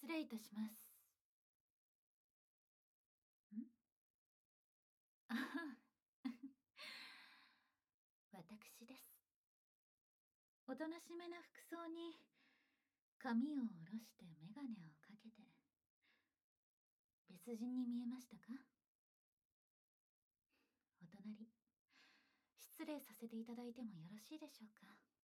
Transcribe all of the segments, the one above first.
礼いたします。んあは私です。おとなしめな服装に、髪を下ろしてメガネをかけて、別人に見えましたか？お隣、失礼させていただいてもよろしいでしょうか？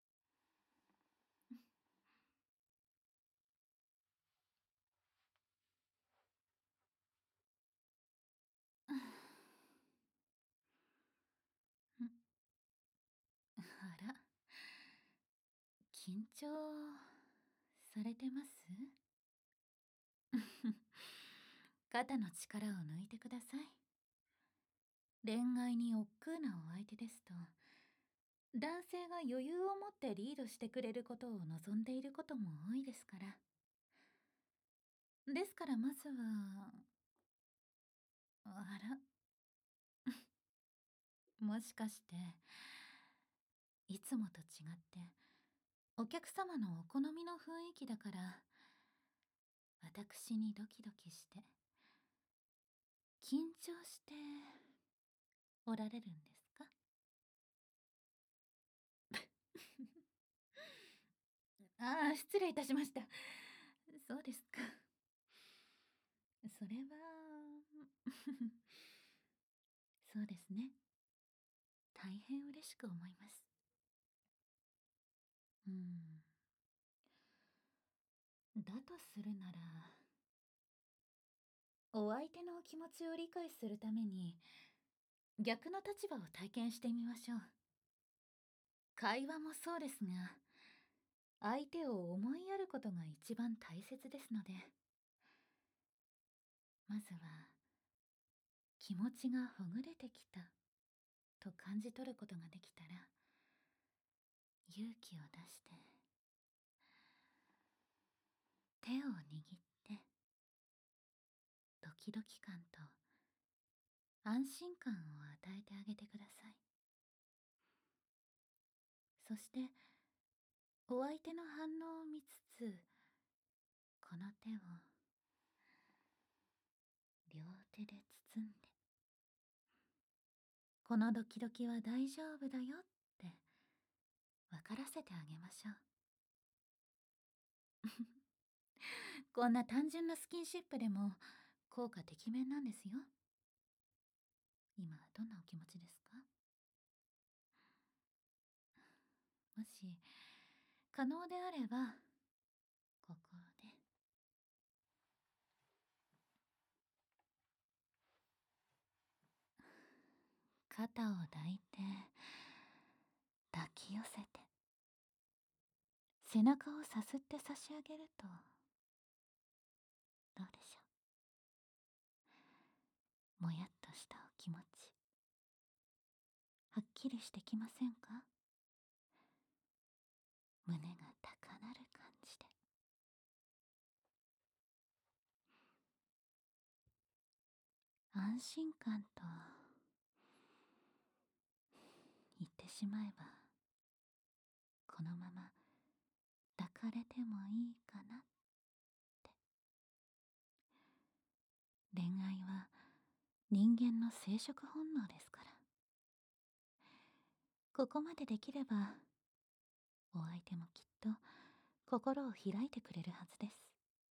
あら、緊張されてます？肩の力を抜いてください。恋愛に億劫なお相手ですと、男性が余裕を持ってリードしてくれることを望んでいることも多いですから。ですからまずは、あら、もしかして、いつもと違って、お客様のお好みの雰囲気だから、私にドキドキして、緊張しておられるんですか？ああ、失礼いたしました。そうですか。それは、そうですね。大変嬉しく思います。うん。だとするなら、お相手のお気持ちを理解するために、逆の立場を体験してみましょう。会話もそうですが、相手を思いやることが一番大切ですので、まずは気持ちがほぐれてきたと感じ取ることができたら、勇気を出して手を握ってドキドキ感と安心感を与えてあげてください。そしてお相手の反応を見つつ、この手を両手で包んで、このドキドキは大丈夫だよって分からせてあげましょう。こんな単純なスキンシップでも効果てきめんなんですよ。今どんなお気持ちですか？もし可能であれば、ここで肩を抱いて抱き寄せて、背中をさすって差し上げるとどうでしょう？もやっとしたお気持ち、はっきりしてきませんか？胸が高鳴る感じで。安心感と言ってしまえば、このまま抱かれてもいいかなって。恋愛は人間の生殖本能ですから。ここまでできれば、お相手もきっと心を開いてくれるはずです。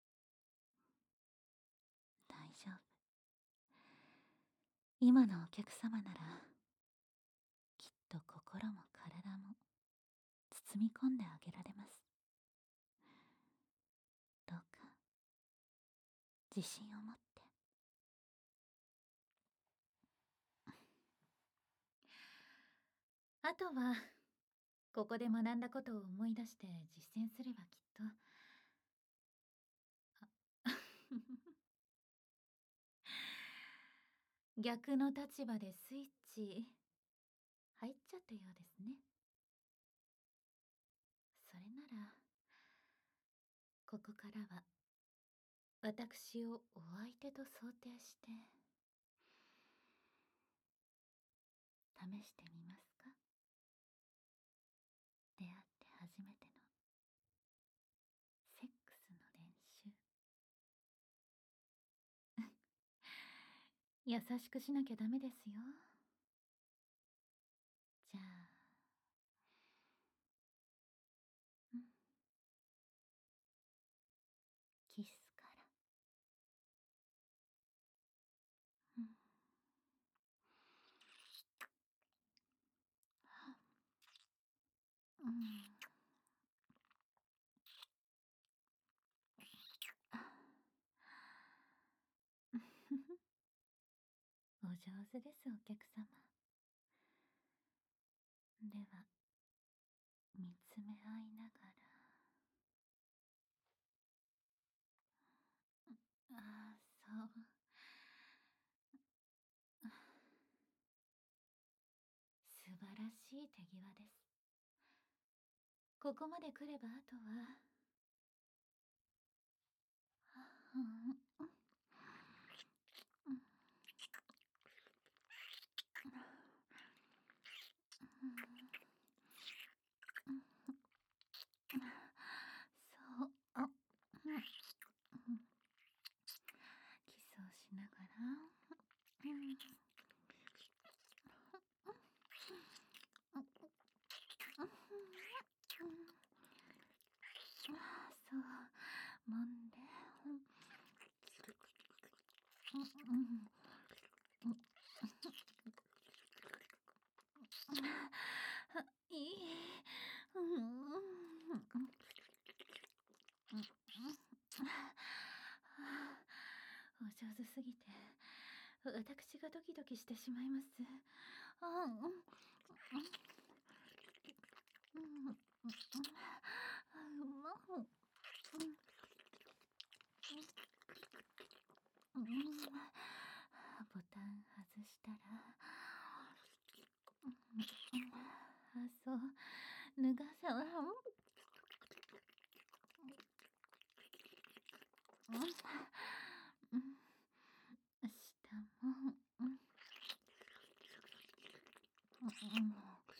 大丈夫。今のお客様なら、きっと心も体も包み込んであげられます。どうか、自信を持って。あとは、ここで学んだことを思い出して実践すればきっと。逆の立場でスイッチ入っちゃったようですね。それなら、ここからは私をお相手と想定して試してみますか？出会って初めてのセックスの練習。 優しくしなきゃダメですよ。じゃあ、うん、キスから。うん、うん、お上手です、お客様。では、見つめ合いながら。ああ、そう。素晴らしい手際です。ここまで来ればあとは、うん、うん、うん、うん、そう、あ、うん、うん、キスをしながら、うん、うん、うん、そう、揉んで、うん、うん、うん、いい、うん、うん、お上手すぎて、私がドキドキしてしまいます。あ、うん、うん、うん、うん、うん、うん、ボタン外したら、うん、あ、そう、脱がさ、うん、うん、下も、うん、うん、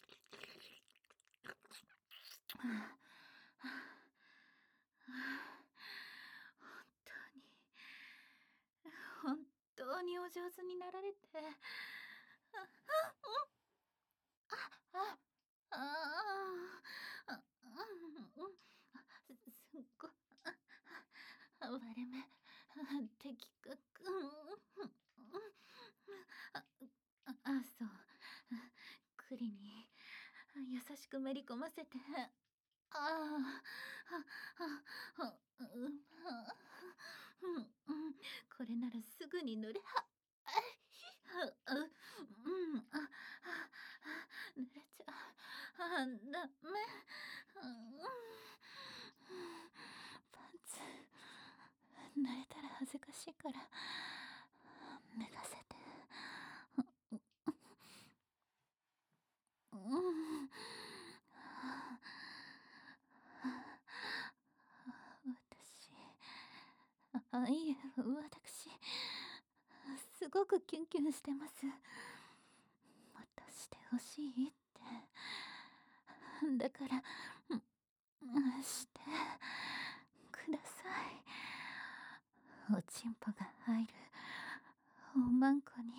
本当にお上手になられて、あ、ああ、すっご、割れ目、的確、そう、栗に優しくめり込ませて、ああ、これならすぐに濡れは、あ、うん、濡れちゃう、ダメ、パンツ、濡れたら恥ずかしいから、脱がせて、うん、私、いえ、私、すごくキュンキュンしてます。もっとしてほしいって。だから、してください。おちんぽが入るおまんこに。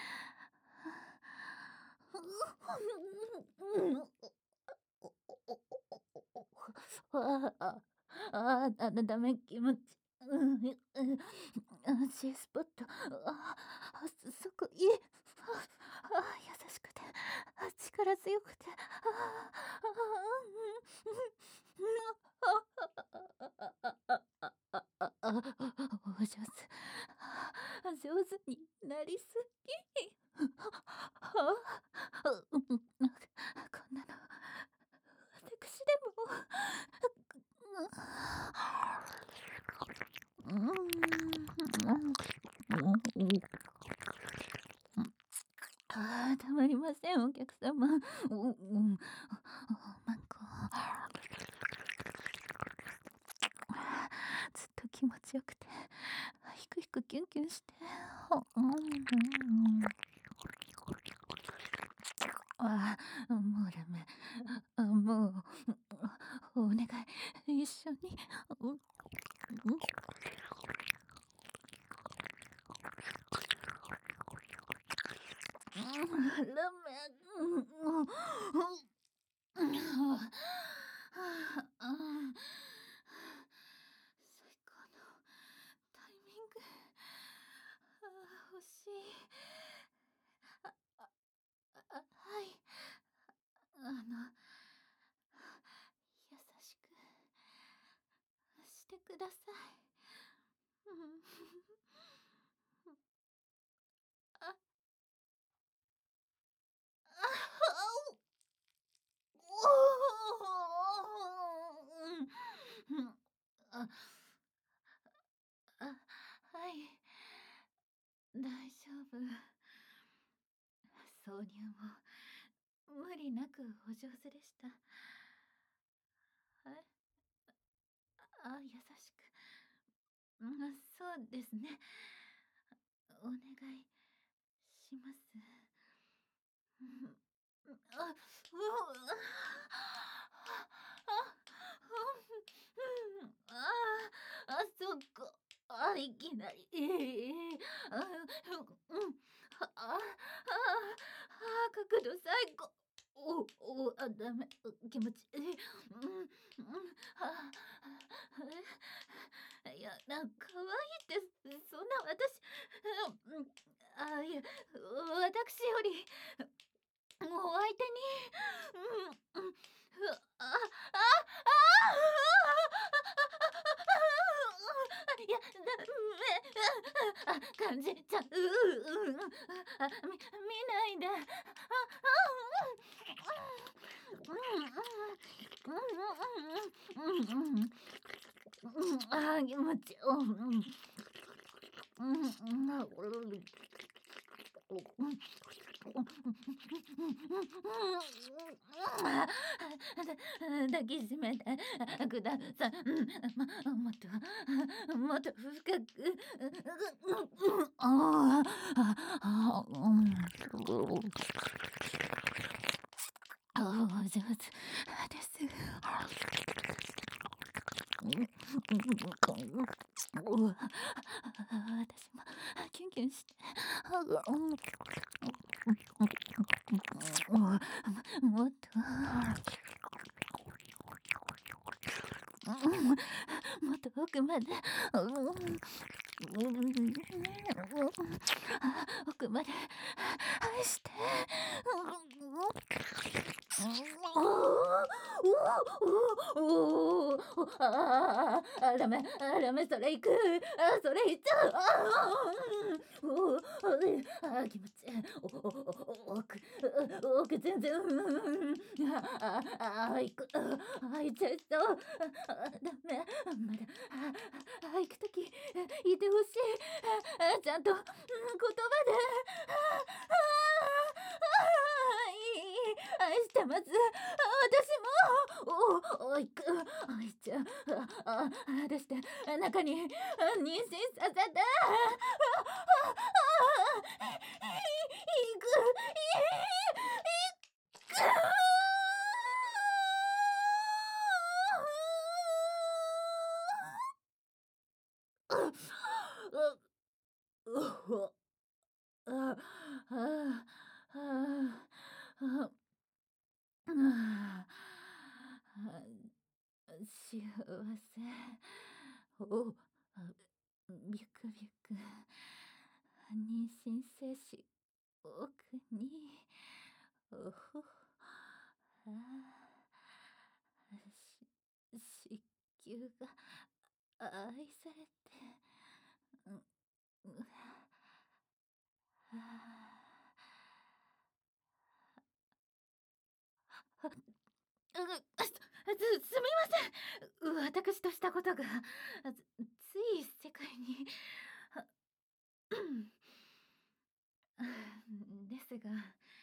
あダメ、気持ち。G スポット。そこ、いい。優しくて、力強くて。お上手。上手になりすぎ。こんなの、私でも。たまりません、お客様。マンコ。ずっと気持ちよくて、ひくひくキュンキュンして。もうダメ。もう、お願い、一緒に。 ラメン、最高のタイミング。欲しい。はい。優しくしてください。うん。あ、あ、うん。あ、はい。大丈夫。挿入も無理なくお上手でした。え、優しく。うん、そうですね。お願いします。うん、あ、そっか。いきなり。あ、うん。角度最高。ダメ。気持ちいい。いや、可愛いって、そんな私、いや、私よりお相手に、いや、感じちゃう、見ないで、気持ち、抱きしめてください。もっと、もっと深く。ああ、お上手です。私もキュンキュンして、もっと、もっと奥まで、奥まで愛して。ダメ、ダメ、それ行く。それ行っちゃう。気持ちいい。奥、全然。行く。行っちゃいそう。ダメ、まだ。行くとき、いてほしい。ちゃんと、言葉で。愛してます。私も。行く。行っちゃう。出して、中に、妊娠させて。行く。行く。ああああ幸せ。お、ビクビク。妊娠精子、奥に。おほ。子宮が愛されて。う、う、すみません。私としたことが、つい世界に、ですが、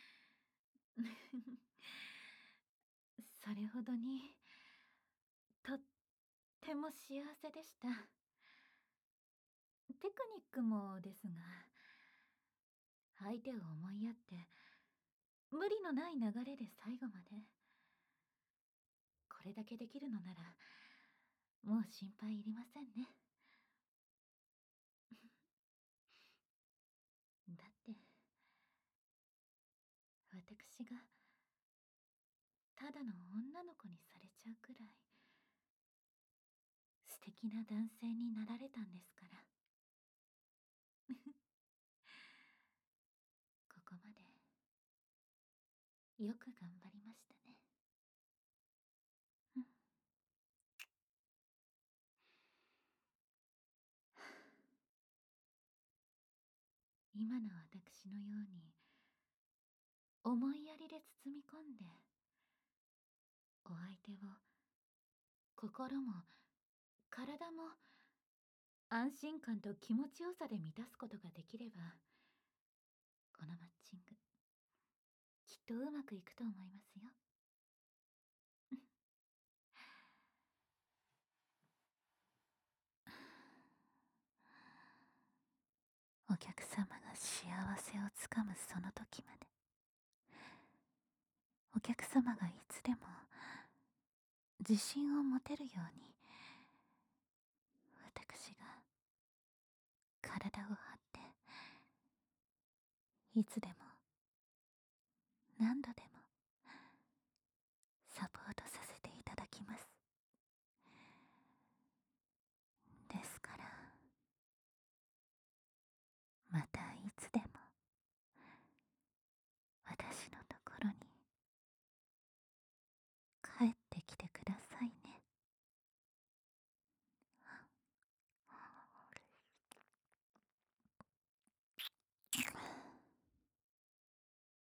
それほどに、とっても幸せでした。テクニックもですが、相手を思いやって、無理のない流れで最後まで、これだけできるのなら、もう心配いりませんね。だって、 ただの女の子にされちゃうくらい素敵な男性になられたんですから。ここまでよく頑張りましたね。うん。今の私のように思いやりで包み込んでお相手を心も体も安心感と気持ちよさで満たすことができれば、このマッチングきっとうまくいくと思いますよ。お客様が幸せをつかむその時まで、お客様がいつでも自信を持てるように、私が体を張っていつでも何度でも